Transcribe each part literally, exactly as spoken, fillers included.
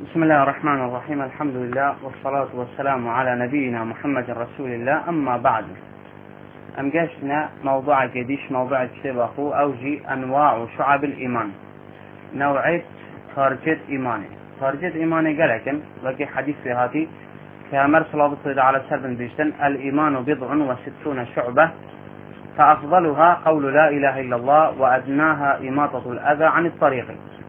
بسم الله الرحمن الرحيم. الحمد لله والصلاة والسلام على نبينا محمد رسول الله. أما بعد، أم جاشنا موضوع جديش موضوع الشبخ أوجي أنواع وشعب الإيمان. نوعية خارجة إيماني خارجة إيماني قالكن لكي حديث في هاتي كامر صلاة الله على سبن بيشتن الإيمان بضع وستون شعبة فأفضلها قول لا إله إلا الله وأدناها إماطة الأذى عن الطريق.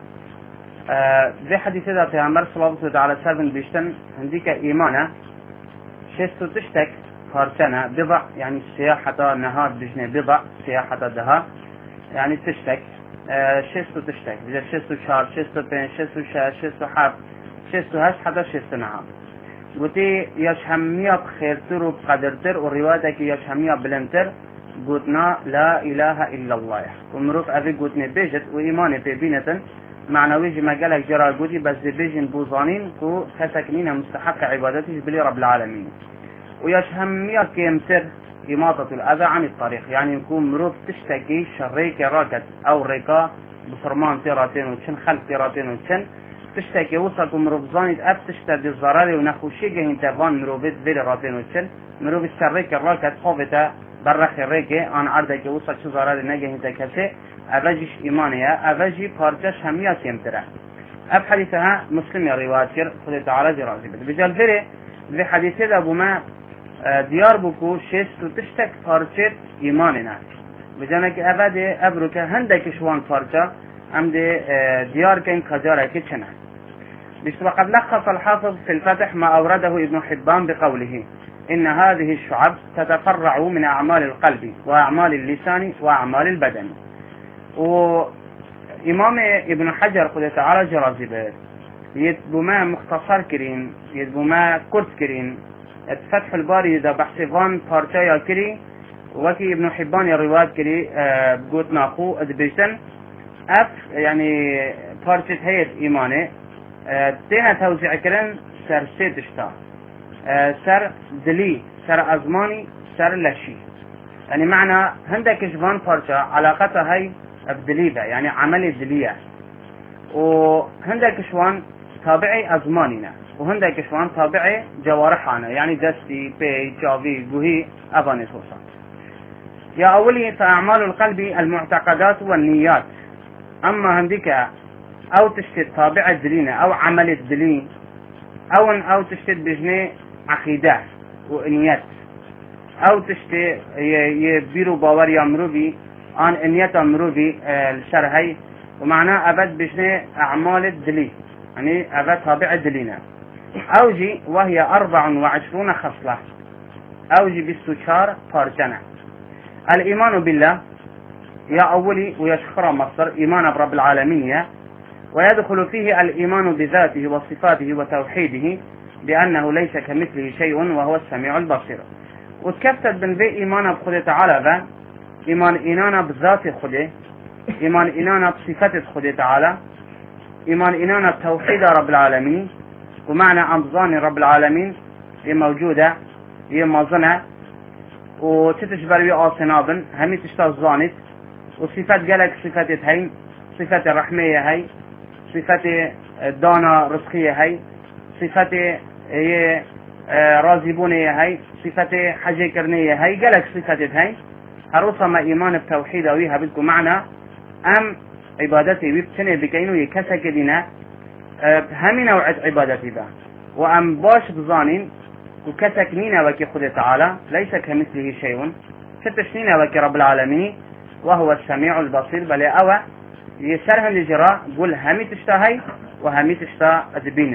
ذي حديث ذا پیامبر صلی الله علیه و سلم بیشتن هنديك إيمانه شستو تشتك خارجنا بضع يعني سياحة نهار بجنة بضع سياحة دها يعني تشتك شستو تشتك بجا شستو شهر شستو بين شستو شهر شستو حب شستو هش حتى شستو نهار قلتي ياش همية خيرتر وبقدرتر والرواية ياش همية بلنتر قلتنا لا إله إلا الله ومروف أبي قلتنا بيجت وإيماني ببينة معنوي ما قالك جرى جودي بس بيجن بوزانين كو كسكنين مستحق عبادته بلي رب العالمين ويشهم يكيمتر إماطة الأذى عن الطريق يعني يكون مروف تشتكي شريك راكت أو ريكا بصرمان تيراتين وتشن خلف تيراتين وتشن تشتكي وصلت مروف زانيت أب تشتد الزراري ونخوشي جهين تبان مروفت بلي راتين وتشن مروف الشريك راكت خوفتا برخ ريكي عن عردك وصلت شو زراري نجهين تكسي أبجيش إيمانية أبجي بارجش هميات يمتره أب حديثها مسلم رواية كر خذ تعالى جرازي بجال فيري في حديثه أبو ما ديار بكو شيست تشتك بارجت إيماننا بجانك أبدي أبرك هندك شوان بارجة أم دي ديار كين خجارة كتشنا بس وقد لخص الحافظ في الفتح ما أورده ابن حبان بقوله إن هذه الشعب تتفرع من أعمال القلب وأعمال اللسان وأعمال البدن. وإمام ابن حجر قد تعالى جرازبه يتبو ما مختصر كرين يتبو ما كرد كرين فتح الباري إذا بحثفان بارتايا كري وكي ابن حبان الروايات كري أه بقوت ناخو ادبيشن اف يعني بارتت هيت إيماني أه تيها توزيع كرين سر سيدشتا أه سر دلي سر أزماني سر لشي يعني معنى هندك جبان بارتا علاقتها هي بدليبة يعني عمل دلية وهندك شوان تابعي أزماننا وهندك شوان تابعي جوارحنا يعني دستي بي جافي بوهي أباني توصل. يا أولي فأعمال القلب المعتقدات والنيات أما هندك أو تشتد تابع الدلينة أو عمل الدلين أو أو تشتد بجنة عقيدة ونيات أو تشتد يبيرو باور يامرو بي عن انيات مروفي الشرعي ومعناه أبد بجنة أعمال الدلي يعني أبد تابع الدلينا أوجي وهي أربع وعشرون خصلة أوجي بالسشار فارجنا. الإيمان بالله يا أولي ويشخر مصر إيمان برب العالمين ويدخل فيه الإيمان بذاته وصفاته وتوحيده بأنه ليس كمثله شيء وهو السميع البصير. وتكفتت بنبي إيمان بخده تعالى إيمان إنانا بذات خده إيمان إنانا بصفات خده تعالى إيمان إنانا بتوحيد رب العالمين ومعنى أمضان رب العالمين هي موجودة هي مظنة وتتجبر بي آصنابن همي تشتغل ظانت وصفات قالك صفات هاي صفات الرحمية هاي صفات الدانا رزقية هاي صفات هي رازبونية هاي صفات حاجة كرنية هاي قالك صفات هاي هروسا ما إيمان بتوحيد ويها بدكم معنا أم عبادتي بيبتني بكينو يكسك دينا همي نوعة عبادتي با وأم باش بظانين وكسك نينا وكي خد تعالى ليس كمثله شيء ستشنينا وكي رب العالمين وهو السميع البصير بل أوى يسرهم لجراء قول همي تشتهي وهمي تشتى أدبينة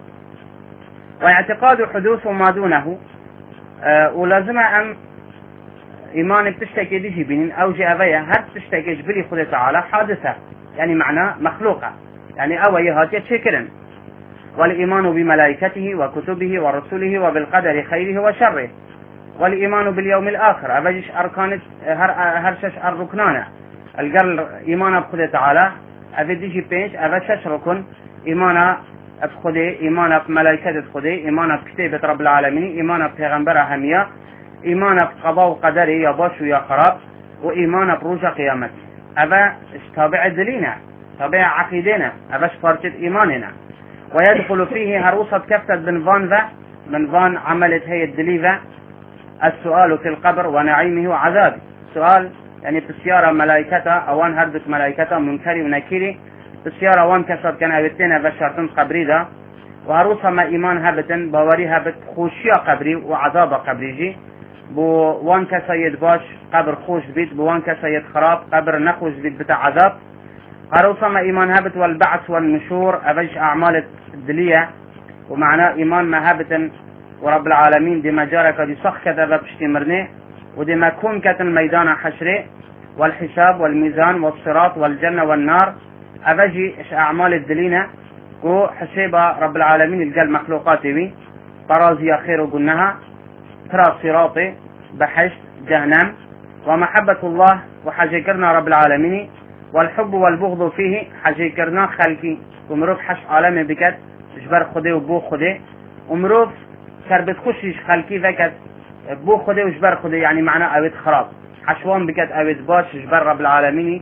واعتقاد حدوث ما دونه أه ولازم أن إيمانك تشتكي ديجي بين أو جابية هل تشتكي جبلي خد تعالى حادثة يعني معناه مخلوقة يعني أوي هاتي تشكرا. والإيمان بملائكته وكتبه ورسله وبالقدر خيره وشره والإيمان باليوم الآخر أبجش أركان هر هرشش الركنانة القرل إيمان بخد تعالى أبي ديجي بينش أبشش ركن إيمان بخده إيمان بملائكة خده إيمان بكتابة رب العالمين إيمان ببيغمبر همية إيمان بقضاء وقدره يا باش ويا خراب وإيمان بروج قيامته أبا تابع دلينا تابع عقيدنا أباش فارتد إيماننا ويدخل فيه هروسة كفتة بنفان ذا بنفان عملت هي الدليفة السؤال في القبر ونعيمه وعذابه. سؤال يعني بسيارة ملائكته أوان هردت ملائكته منكري ونكيري بسيارة وان كسب كان أبتنا بشرتن قبري ذا وهروسة ما إيمان هبتن باوري هبت خوشيا قبري وعذاب قبري جي بو وان كسا يدباش قبر خوش بيت بو وان كسا يدخراب قبر نخوش بيت بتاع عذاب. هروسة ما إيمان هبت والبعث والنشور أبج أعمال الدلية ومعناه إيمان ما هبتن ورب العالمين دي مجارك دي صخ كذا بشتمرني ودي ما كون كتن ميدان حشري والحساب والميزان والصراط والجنة والنار أبجي إش أعمال الدلينة و حسيبة رب العالمين القل مخلوقاتي بي طرازي خير وقلناها ترى صراطي بحشت جهنم ومحبة الله وحجيكرنا رب العالمين والحب والبغض فيه حجيكرنا خلقي ومروف حش عالمي بكت جبر خدي وبو خدي ومروف كربت خشيش خلقي فكت بو خدي وجبر خدي يعني معناه أبد خراب حشوان بكت أبد باش جبر رب العالمين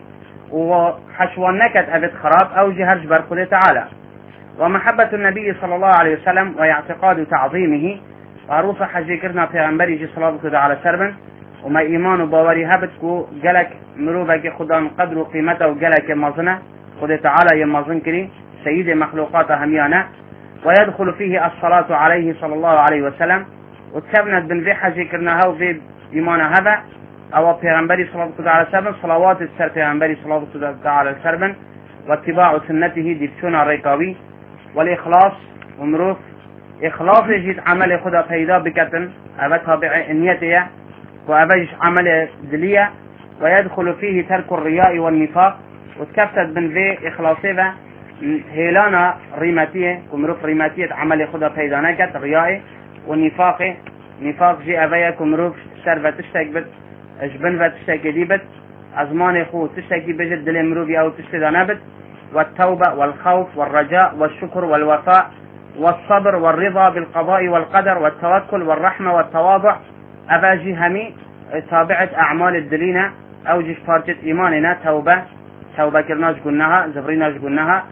وحشوان نكت أبد خراب أو جهر جبر خدي تعالى. ومحبة النبي صلى الله عليه وسلم واعتقاد تعظيمه وعروس حجيكرنا في غنبري جي صلاة الله على سربن وما إيمان وباوري هبتكو جلك مروفك خدان قدر وقيمته وجلك مازنة خد تعالى يمازن كري سيد مخلوقات هميانة. ويدخل فيه الصلاة عليه صلى الله عليه وسلم وتكبنت بن في حجيكرناها وفي إيمان هذا أو في غنبري صلاة الله على سربن صلوات السر في غنبري صلاة الله على سربن واتباع سنته ديبتونا الريقاوي والإخلاص ومروف إخلاص جيت عمل خدا فيدا بكتن أبا تابع نيته وأبج عمل دلية. ويدخل فيه ترك الرياء والنفاق وتكفتت بن في إخلاصه هيلانا ريماتية ومروف ريماتية عمل خدا فيدا نكت رياء والنفاق نفاق جي أبيك ومروف سرفة تشتك اجبنفة تشتك ديبت أزمان خو تشتك بجد دلي مروفي أو تشتك نبت. والتوبة والخوف والرجاء والشكر والوفاء والصبر والرضا بالقضاء والقدر والتوكل والرحمة والتواضع أباجي همي تابعة أعمال الدلينة أو جيش فارجة إيماننا توبة توبة كرناش قلناها زبريناش قلناها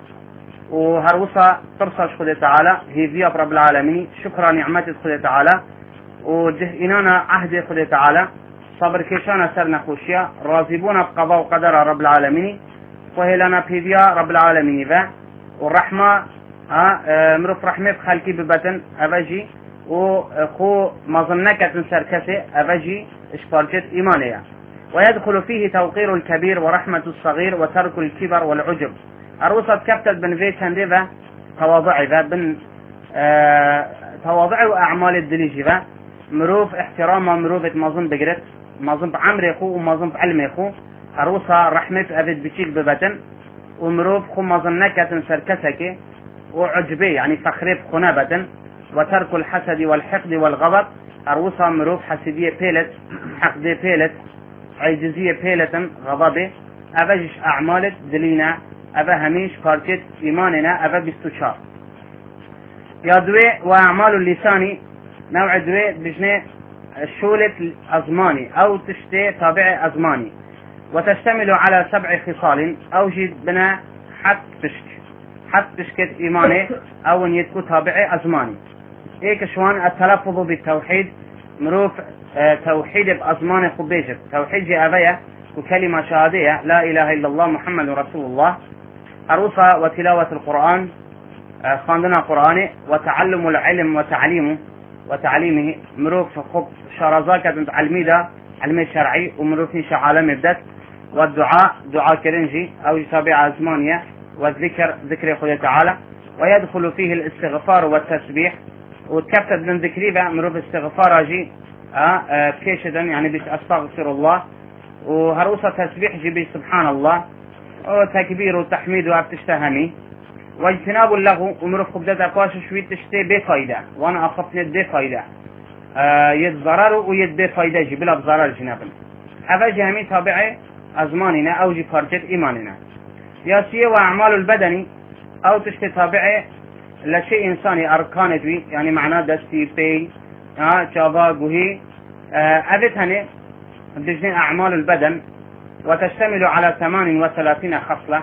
وهروسة ترصاش خده تعالى هي فيها رب العالمين شكرا نعمة خده تعالى وجه إنانا عهد خده تعالى صبر كيشانا سرنا خوشيا راضبون بقضاء وقدر رب العالمين وهي لنا بيديا رب العالمين ذا والرحمة ها مروف رحمة بخلقي ببتن أبجي وخو مظنكة سركسي أبجي إشبارجت إيمانية. ويدخل فيه توقير الكبير ورحمة الصغير وترك الكبر والعجب. أروسة كفتت بن فيت هندفة تواضع ذا بن اه تواضع وأعمال الدليج ذا مروف احترام مروفة مظن بقرت مظن بعمر يخو ومظن بعلم يخو أروسا رحمة أبد بشيك ببتن ومروف خو مظنكة سركسك وعجبي يعني فخريب خنابة. وترك الحسد والحقد والغضب أروسا مروف حسدية بيلت حقدية بيلت عجزية بيلة غضبه أبجش أعمالت دلينا أبا هميش فاركت إيماننا أبا بستشار. يا دوي وأعمال اللسان نوع دوي بجنة شولة أزماني أو تشتي تابع أزماني وتشتمل على سبع خصال أوجد بنا حق تشك حق تشكت إيماني أو أن يتكو تابع أزماني. إيك شوان التلفظ بالتوحيد مروف اه توحيد بأزمان خبيشت توحيد جي أبايا وكلمة شهادية لا إله إلا الله محمد رسول الله. أروسا وتلاوة القرآن اه خاندنا قرآني وتعلم العلم وتعليمه وتعليمه مروف خب شرزاكة علميدة علمي شرعي ومروفي شعالم بدت. والدعاء دعاء كرنجي أو يتابع أزمانية والذكر ذكر خدا تعالى. ويدخل فيه الاستغفار والتسبيح وتكفتت من ذكريبة مروف استغفار جي اه اه كيشدا يعني بيش أستغفر الله وهروسة تسبيح جي بيش سبحان الله وتكبير وتحميد وابتشتهمي. واجتناب اللغو ومروف خبدت أقواش شوية تشتي بفايدة وانا أخفت بفايدة اه يد ضرر ويد بفايدة جي بلا بضرر جنابا. هذا جهمي تابعي أزماننا أو جي فرجت إيماننا. ياسية وأعمال البدني أو تشتي تابعي لشيء إنساني أركان دوي يعني معناه دستي بي ها جابا قهي أبتهني بجنين أعمال البدن وتشتمل على ثمان وثلاثين خصلة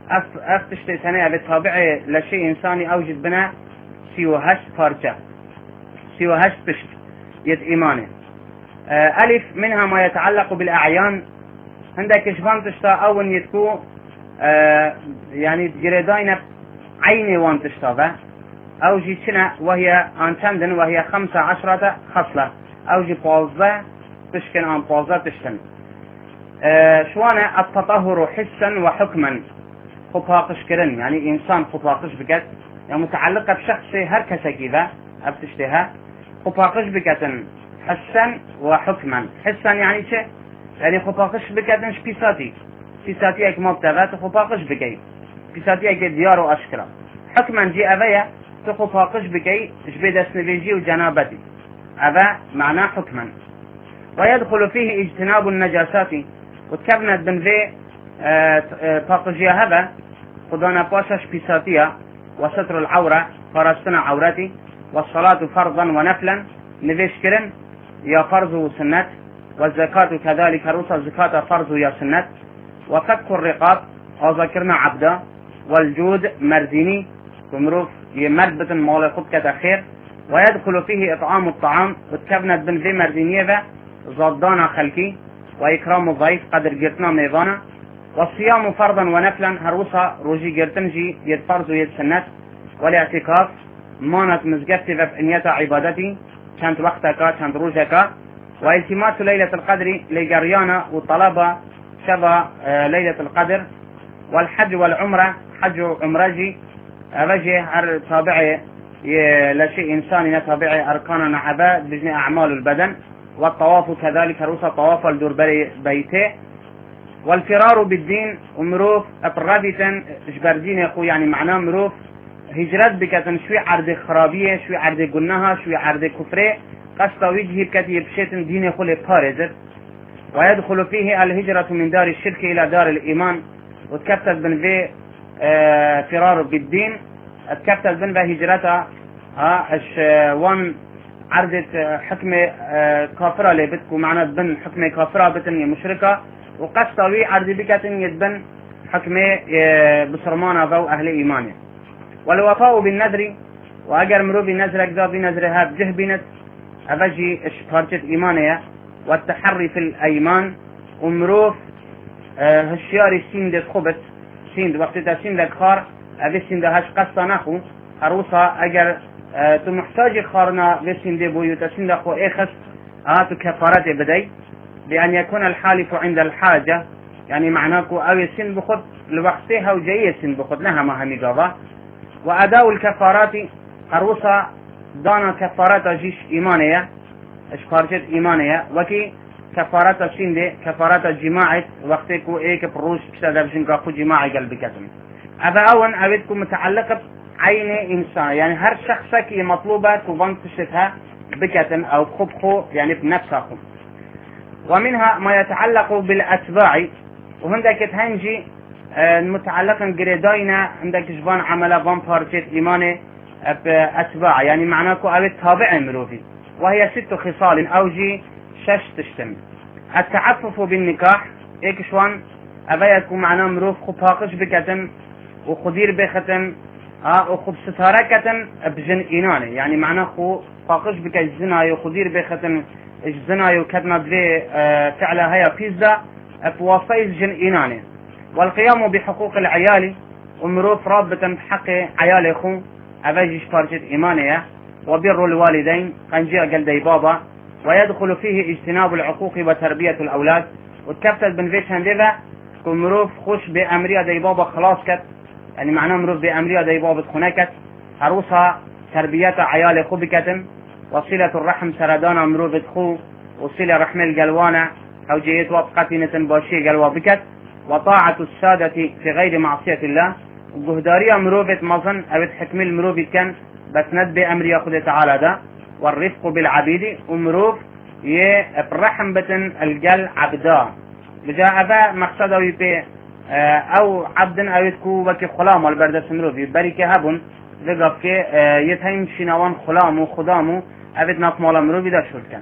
اف اف تشتي ثانية بتابعي لشيء انساني اوجد بنا سيوهش فارجة سيوهش تشت يد ايمانه. آه الف منها ما يتعلق بالاعيان، عندك شفان تشتا اول يتكو آه يعني جريداينة عيني وان تشتا اوجي سنة وهي انتندن وهي خمسة عشرة خصلة اوجي بوزة تشكن عن بوزة تشتن. آه شوانا التطهر حسا وحكما خطاقش كرن، يعني انسان خطاقش بكت يعني متعلقة بشخص هركسة كذا ابتشتها خطاقش بكتن حسا وحكما. حسا يعني شيء يعني خطاقش بكتن شبيساتي بيساتي اك مبتغات خطاقش بكي بيساتي اك ديار واشكرا. حكما جي ابايا تخطاقش بكي جبيد اسنبيجي وجنابتي ابا معناه حكما. ويدخل فيه اجتناب النجاسات وتكبنت بنفي طاقجيا هذا خدانا باشا شبيساتيا وستر العورة فرستنا عورتي والصلاة فرضا ونفلا نفيش كرن يا فرض وسنت والزكاة كذلك روسا الزكاة فرض يا سنت وفك الرقاب وذكرنا عبدا والجود مرديني كمروف يمرد بتن مولى خدكة خير. ويدخل فيه إطعام الطعام وتكبنت بن في مردينية ضدانا خلقي وإكرام الضيف قدر جرتنا ميضانا. والصيام فرضا ونفلا هروسا روجي جرتنجي يد فرض ويد سنت. والاعتكاف مانت مزقفتي بإنيتا عبادتي كانت وقتك كانت روجك. والتماس ليلة القدر لجريانا وطلبة شبا ليلة القدر. والحج والعمرة حج عمرجي رجي تابعي لشيء إنساني تابعي أركاننا عباد بجميع أعمال البدن. والطواف كذلك روسا طواف الدور بيته. والفرار بالدين ومروف أبراديتن جبردين يخو يعني معناه مروف هجرات بكتن شوي عرض خرابية شوي عرض قلناها شوي عرض كفرة قصد وجهي بكتي بشيتن دين يخو لبارزت. ويدخل فيه الهجرة من دار الشرك إلى دار الإيمان وتكتب بن في آه فرار بالدين تكتب بن في هجرتها ها اش وان عرضت حكمة آه كافرة لبتكو معنى بن حكمة كافرة بتن مشركة وقصد وي عرض بكتن يدبن حكمة آه بصرمانة ذو أهل إيمانه. والوفاء بالنذر وأجر مرو بالنذر أجزاء بنذرها بجه بنت أبجي اشفارجت إيمانية. والتحري في الأيمان ومروف آه هشياري سيند خبت سيند وقتها سيند خار أبي سيند هش قصة نخو أروسا أجر آه تمحتاج خارنا بسيند بويوتا سيند خو إخس آتو كفارات بدي بأن يكون الحالف عند الحاجة يعني معناكو أبي سيند بخد لوقتها وجاية سيند بخد لها ما همي قضاء. وأداء الكفارات أروسا دانا كفارات جيش إيمانية اشفارجت إيمانية وكي كفارات سيندي كفارات جماعة وقتكو ايك بروش بسادة بجنكا خو جماعي قلبي كتن. أبا أولا أبدكم متعلقة عين إنسان يعني هر شخصك مطلوبة كوبان تشتها بكتن أو خبخو يعني بنفسه. ومنها ما يتعلق بالأتباع وهندك تهنجي المتعلقا قريداينا عندك جبان عملا بان بارجت إيماني بأتباع يعني معناكو أبد تابع مروفي وهي ست خصال أوجي شش تشتم. التعفف بالنكاح إيكشوان أبايكو معناه مروف خطاقش بكتن وخدير بختن اه وخب ستاركة بجن إيناني يعني معناه خو طاقش بك الزنا وخدير بختن الزنا وكتنا بلي آه فعلها هي بيزا بواسطة جن إيناني. والقيام بحقوق العيال ومروف رابطا بحق عيال خو أباجيش فارجت إيمانية. وبر الوالدين قنجي قلدي بابا. ويدخل فيه اجتناب العقوق وتربية الأولاد وتكفتل بنفيش هندبا كمروف خوش بأمريا دي بابا خلاص كت يعني معناه مروف بأمريا دي بابا خناكت هروسها تربية عيال خو بكتن. وصلة الرحم سردانا مروف خو وصلة رحم القلوانة أو جيت وقتنة باشي قلوة بكت. وطاعة السادة في غير معصية الله وجهدارية مروفة مظن أبد حكم المروفة كان بسند بأمريا خد تعالى ده. والرفق بالعبيد ومروف يبرحم بتن الجل عبدا بجاء أبا مقصده يبي أو عبد أو يتكو وكي خلام والبردس مروف يبريك هبون ذقف كي يتهم شنوان خلام وخدام أبد ناف مولا مروف ده شو كان.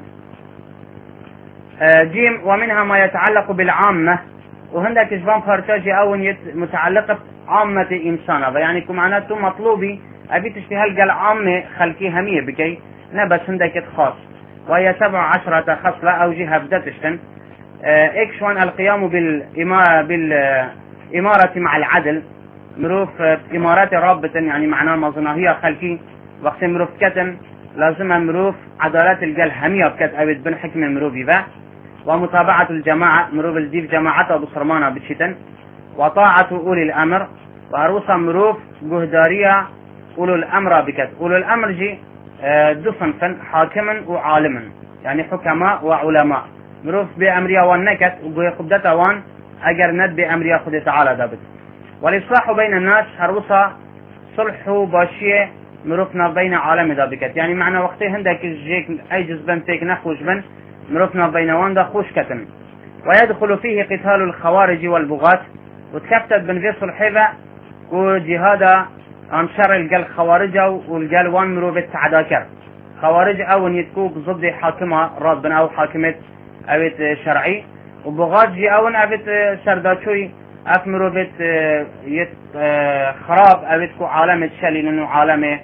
جيم ومنها ما يتعلق بالعامة وهندك جبان فارتاجي أو متعلقة عامة إنسان يعني كمعناته مطلوبي أبي تشتي هالقل عامة خلقي همية بكي نبس عندك خاص، وهي سبع عشرة خصلة أو جهة بدتشتن. إكشوان القيام بالإمارة بالإمارة مع العدل، مروف إمارات رابطة يعني معناه مظنهية خلقي وقت مروف كتن لازم مروف عدالات القل همية بكت أبد بن حكم مروفي ذا، ومتابعة الجماعة مروف الديف جماعته بصرمانة بتشتن، وطاعة أولي الأمر وعروسة مروف جهدارية أولو الأمر بكت. أولو الأمر جي دو صنفا حاكما وعالما يعني حكماء وعلماء، مروف بأمريا والنكت وبخبدتا وان أجر ند بأمريا خد تعالى دابت. والإصلاح بين الناس عروسة صلح باشية مروفنا بين عالم دابكت يعني معنى وقتي هندك جيك أي جزبن تيك نخوش بن مروفنا بين وان دا خوش كتن. ويدخل فيه قتال الخوارج والبغاة وتكفتت بن في صلحيبة وجهادا عن شر الجل خوارج والجل وان مروف التعداكر خوارج او يتكوب ضد حاكمة رابن او حاكمة اوت شرعي، وبغاة جي او اوت سرداتشوي اف مروف يت خراب اوت كو عالم تشلي لانه عالم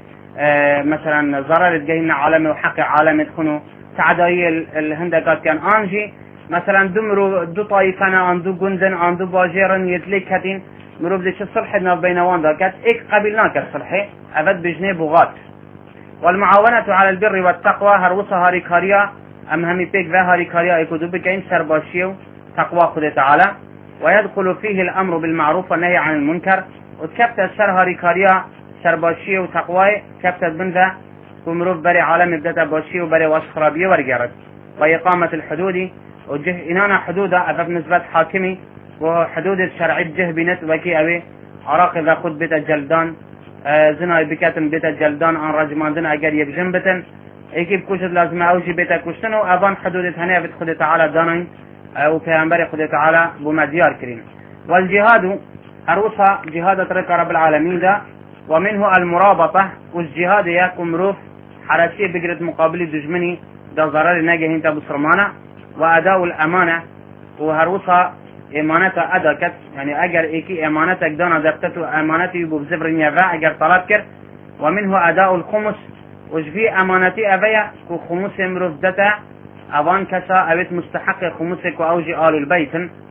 مثلا ضرر تجينا عالم وحق عالم تخنو تعداي الهندكات كان انجي مثلا دمرو دو طائفنا عن دو جندن عن دو باجيرن يتلك هتين مروف ديش الصلح بين وان كات اك قبلناك الصلح ابد بجنيه بغات. والمعاونة على البر والتقوى هروسة هاريكاريا ام همي بيك ذا هاريكاريا يكودو بكين سرباشيو تقوى خده تعالى. ويدخل فيه الامر بالمعروف والنهي عن المنكر وتكبت السر هاريكاريا سرباشيو تقوى كبت بنذا ومروف بري عالم بدتا باشيو بري واش خرابيه ورقرت. وإقامة الحدود وجه إنانا حدودا أفف نسبة حاكمي وحدود الشرعي جه بنت وكي أبي عراق إذا خد بيت الجلدان آه زنا بكاتن بيت الجلدان عن رجمان دن أجر يبجن بتن إيكيب كوشت لازم أوجي بيت كوشتن وأبان حدود هنيا بت خد تعالى دانين آه وبيعنبري خد تعالى بمديار كريم. والجهاد أروسا جهاد ترك رب العالمين دا ومنه المرابطة والجهاد يكون مروف حراسية بقرة مقابل دجمني دا ضرر ناجه انت بصرمانة. وأداء الأمانة وهروسا إمانة أداكت يعني أجر إيكي إمانتك دانا دقتو أمانتي ببزبر نيفا أجر طلب كر. ومنه أداء الخمس وجفي أمانتي أبيا كو خمس مروف دتا أبان كسا أبيت مستحق خمسك وأوجي آل البيت.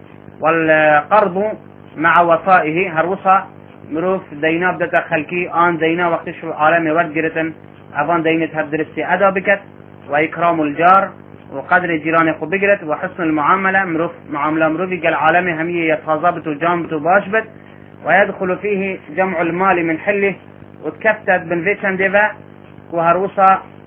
والقرض مع وفائه هروسا مروف دينا بدتا خلقي آن دينا وقت شو العالم ورقرتن أبان دينت هبدرستي أدا بكت. وإكرام الجار وقدر جيران خو بقرت وحسن المعاملة مروف معاملة مروفي قال عالمي همية يتخاضبت وجامبت وباشبت. ويدخل فيه جمع المال من حله وتكفتت بنفيتشن ديفا وهروسا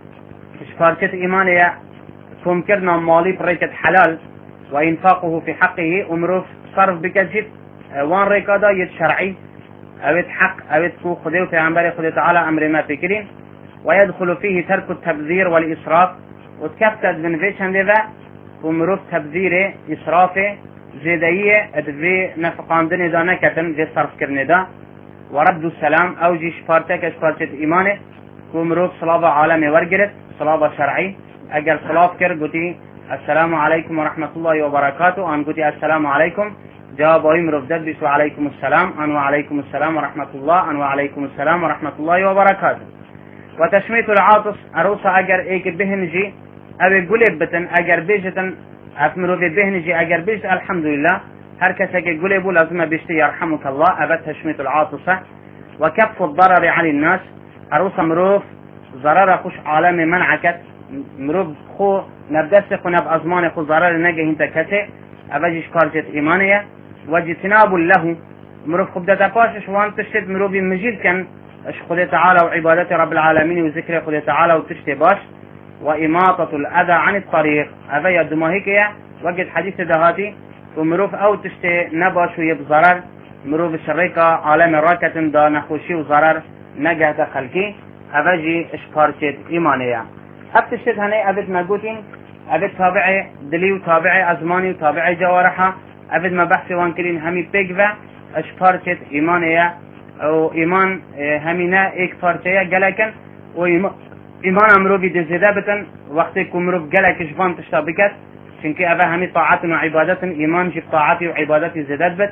شفاركت إيمانية تمكرنا مالي بريكة حلال وإنفاقه في حقه ومروف صرف بكجت وان ريكادا يتشرعي أويت حق أويت كو خديو في عنبري خديو تعالى أمر ما فكرين. ويدخل فيه ترك التبذير والإسراف وتكفتت بنفيشن ديفا ومروف تبذيره إسرافه زيداية ادفي نفقاندن دا نكتن دي صرف كرن دا. ورد السلام او جي شفارتك شفارتك إيمانه ومروف صلابة عالمي ورقرت صلابة شرعي اگر صلاف كر قلتي السلام عليكم ورحمة الله وبركاته ان قلتي السلام عليكم جواب اي مروف دبس وعليكم السلام ان وعليكم السلام ورحمة الله ان وعليكم السلام ورحمة الله وبركاته. وتشميت العاطس أروسا أجر إيك بهنجي أبي قلب بتن أجر بيجتن أثمروا في بهنجي أجر بيجت الحمد لله هركسك قلبوا لازم بيشتي يرحمك الله أبت تشميت العاطسة. وكف الضرر عن الناس أروسا مروف ضرر خش عالم منعكت مروف خو نبدسخ ونب أزمان خو ضرر نجه انت كسي أبجيش كارجت إيمانية. واجتناب له مروف خبدة باشش وان تشتد مروفي مجيد كان خده تعالى وعبادة رب العالمين وذكر خده تعالى وتشتي باش. وإماطة الأذى عن الطريق أبي الدماهيكية وقت حديث دهاتي ومروف أو تشتي نباش ويبضرر مروف الشريكة عالم راكة دا نخوشي وضرر نجهة خلقي أبجي اشكارتت إيمانية. أب تشتد هني أبد مقوتين أبد تابعي دلي وتابعي أزماني وتابعي جوارحة أبد ما بحثي وانكرين همي بيقفة اشكارتت إيمانية او ایمان همینا ایک پارچه گلکن و ایمان امرو بی دزیده بتن وقتی که امرو گلکش بان تشتا بکت چونکه اوه همی طاعت و عبادت ایمان جی طاعتی و عبادتی زیدت بت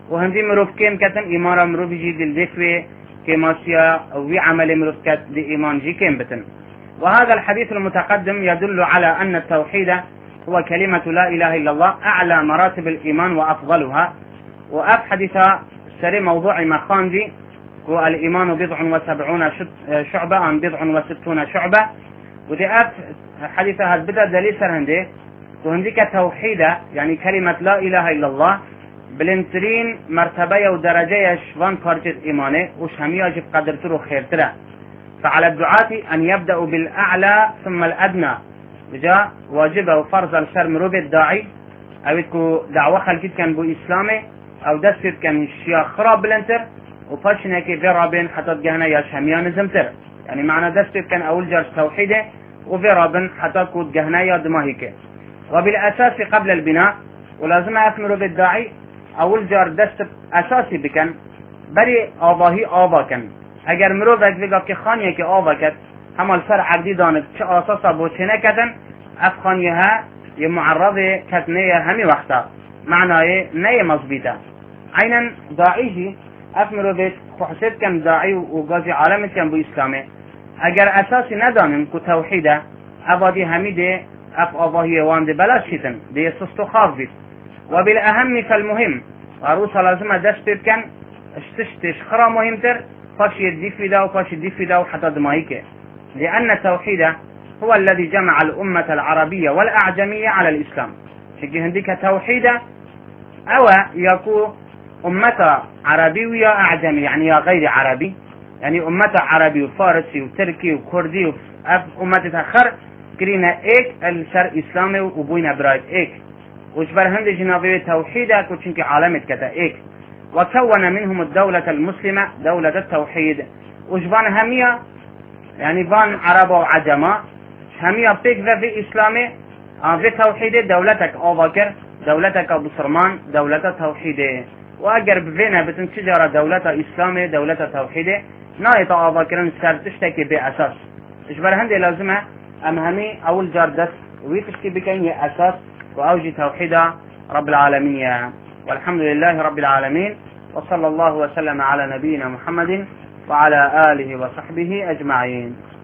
وهندي مروف كيم كتن إيمان مروف جي دل ذكوي كماسيا وفي عمل مروف كت دي إيمان جي كيم بتن. وهذا الحديث المتقدم يدل على أن التوحيد هو كلمة لا إله إلا الله أعلى مراتب الإيمان وأفضلها. وأف حديث سري موضوع مخاندي هو الإيمان بضع وسبعون شعبة عن بضع وستون شعبة. ودي أف حديثها بدأ دليل سرهندي وهنديك توحيدة يعني كلمة لا إله إلا الله بلنترين مرتبة ودرجة يشفان كارجة إيمانه وشهمية جب قدر ترو خير ترى. فعلى الدعاة أن يبدأوا بالأعلى ثم الأدنى. جاء واجب وفرض الشر مروب الداعي أو يتكو دعوة خلقيت كان بو إسلامي أو دستر كان شيا خراب بلنتر وفاشنا كي في رابين حتى تجهنا يا شهمية نزمتر. يعني معنى دستر كان أول جرس توحيده وفي رابين حتى تكو تجهنا يا دماهيك. وبالأساس قبل البناء ولازم أثمر بالداعي أول جار دست أساسي بكن بري آباهي آبا كن. اگر مرو وقت بگا که خانیه که آبا کد همال سر عقدی داند چه آساسا بوچنه کدن اف خانیه ها یه معرض کتنه همی وقتا معنای نه مضبیطه. عینا داعیجی اف مرو بیت خحسد کن داعی و گازی عالمت کن بو اسلامه اگر اساسی ندانم که توحیده ابادی همیده اف آباهی وانده بلاش شیتن ده سستو خاف بید. وبالأهم فالمهم عروسة لازم دست بكن اشتشتش خرا مهمتر فاش يدي في دا وفاش يدي في دا وحتى دمايك. لأن التوحيد هو الذي جمع الأمة العربية والأعجمية على الإسلام. شكي هنديك توحيد أو يكون أمة عربية أعجمي يعني يا غير عربي يعني أمة عربي وفارسي وتركي وكردي وأمة تأخر كرينا إيك الشر إسلامي وبوينا برايد إيك وشبر هند جنابي توحيدا كوتشنك عالمت كتا إيك. وكون منهم الدولة المسلمة دولة التوحيد وشبان همية يعني فان عرب وعجماء همية بيك في إسلامي في توحيد دولتك أوباكر دولتك بصرمان دولة توحيد. وأقرب فينا بتنشجر دولة إسلامي دولة توحيد نايت أوباكرن سرتشتكي بأساس شبر هند لازمة أم همي أول جاردس ويتشكي بكين أساس وأوجي توحيد رب العالمين. والحمد لله رب العالمين وصلى الله وسلم على نبينا محمد وعلى آله وصحبه أجمعين.